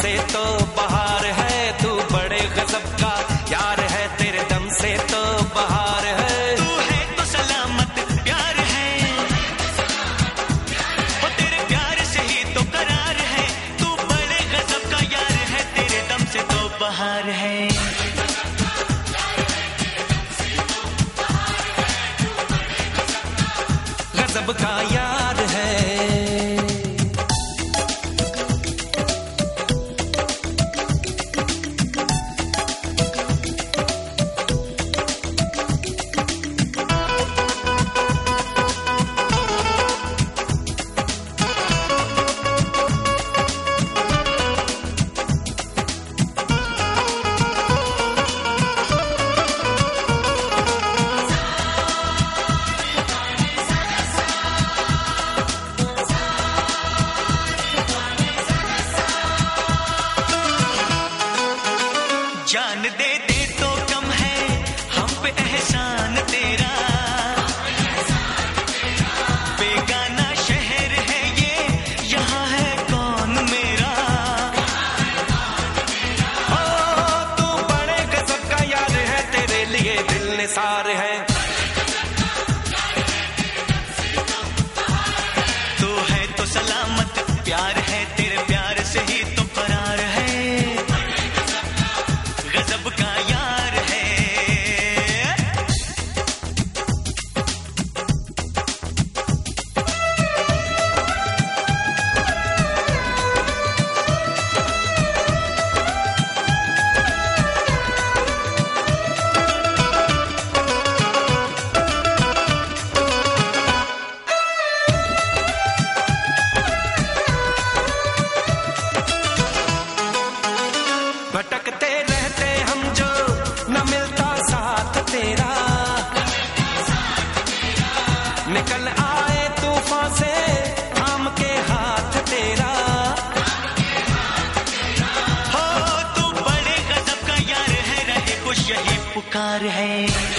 से तो बहार है, तू बड़े गजब का यार है, तेरे दम से तो बहार है। तू है तो सलामत प्यार है, वो तेरे प्यार से ही तो करार है। तू बड़े गजब का यार है, तेरे दम से तो बहार है। गजब का यार है। जान दे दे तो कम है हम पे एहसान तेरा, बेगाना शहर है ये, यहाँ है कौन मेरा। ओ तू बड़े गजब का यार है, तेरे लिए दिल निसार है। तू है तो सलामत प्यार है, तेरे प्यार से ही तो फरार है। गजब का यार है। भटकते रहते हम जो, न मिलता साथ तेरा, निकल आए तूफान से थाम के हाथ तेरा। हो तू बड़े गजब का यार है, रहे कुछ यही पुकार है।